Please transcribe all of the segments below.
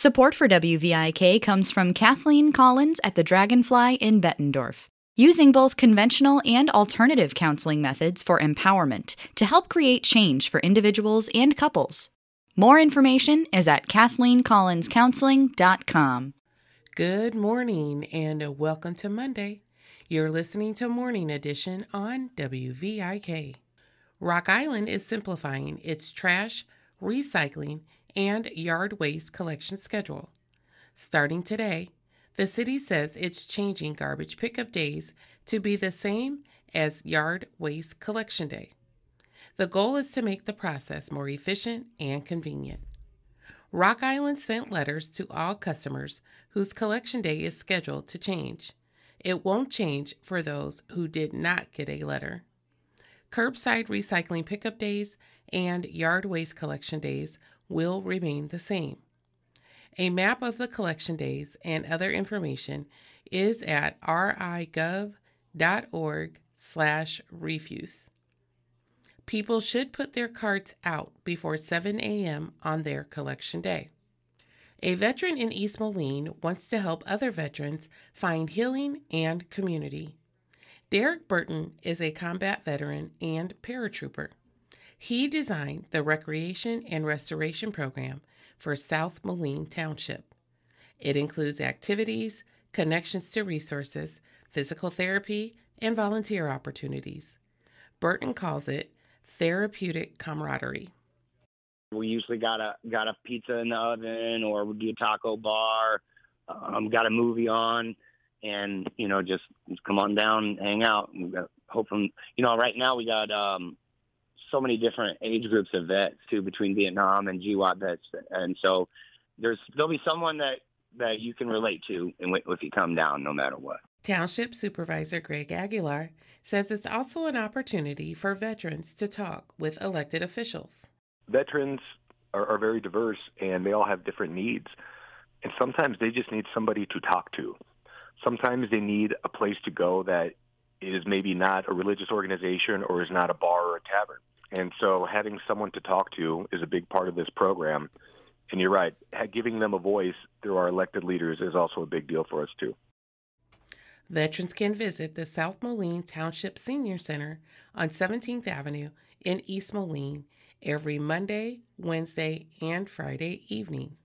Support for WVIK comes from Kathleen Collins at the Dragonfly in Bettendorf, using both conventional and alternative counseling methods for empowerment to help create change for individuals and couples. More information is at KathleenCollinsCounseling.com. Good morning and welcome to Monday. You're listening to Morning Edition on WVIK. Rock Island is simplifying its trash, recycling, and yard waste collection schedule. Starting today, the city says it's changing garbage pickup days to be the same as yard waste collection day. The goal is to make the process more efficient and convenient. Rock Island sent letters to all customers whose collection day is scheduled to change. It won't change for those who did not get a letter. Curbside recycling pickup days and yard waste collection days will remain the same. A map of the collection days and other information is at rigov.org/refuse. People should put their carts out before 7 a.m. on their collection day. A veteran in East Moline wants to help other veterans find healing and community. Derek Burton is a combat veteran and paratrooper. He designed the Recreation and Restoration Program for South Moline Township. It includes activities, connections to resources, physical therapy, and volunteer opportunities. Burton calls it therapeutic camaraderie. We usually got a pizza in the oven, or we do a taco bar, got a movie on, and just come on down, hang out. Hopefully, right now we got so many different age groups of vets too, between Vietnam and GWAT vets, and so there'll be someone that you can relate to, and if you come down, no matter what. Township Supervisor Greg Aguilar says it's also an opportunity for veterans to talk with elected officials. Veterans are very diverse, and they all have different needs, and sometimes they just need somebody to talk to. Sometimes they need a place to go that is maybe not a religious organization or is not a bar or a tavern. And so having someone to talk to is a big part of this program. And you're right, giving them a voice through our elected leaders is also a big deal for us too. Veterans can visit the South Moline Township Senior Center on 17th Avenue in East Moline every Monday, Wednesday, and Friday evening.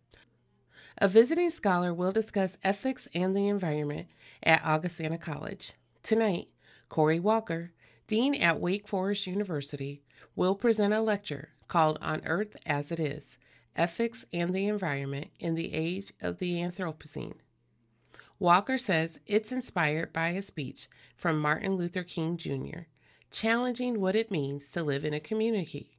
A visiting scholar will discuss ethics and the environment at Augustana College. Tonight, Corey Walker, Dean at Wake Forest University, will present a lecture called On Earth as It Is, Ethics and the Environment in the Age of the Anthropocene. Walker says it's inspired by a speech from Martin Luther King Jr., challenging what it means to live in a community.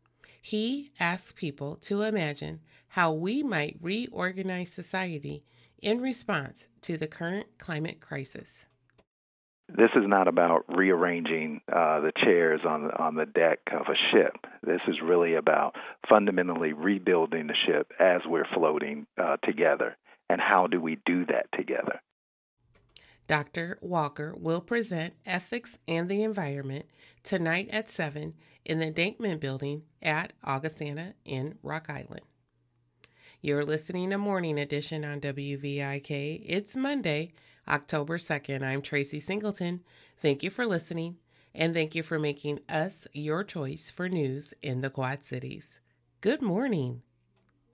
He asks people to imagine how we might reorganize society in response to the current climate crisis. This is not about rearranging the chairs on the deck of a ship. This is really about fundamentally rebuilding the ship as we're floating together. And how do we do that together? Dr. Walker will present Ethics and the Environment tonight at 7 in the Dankman Building at Augustana in Rock Island. You're listening to Morning Edition on WVIK. It's Monday, October 2nd. I'm Tracy Singleton. Thank you for listening, and thank you for making us your choice for news in the Quad Cities. Good morning.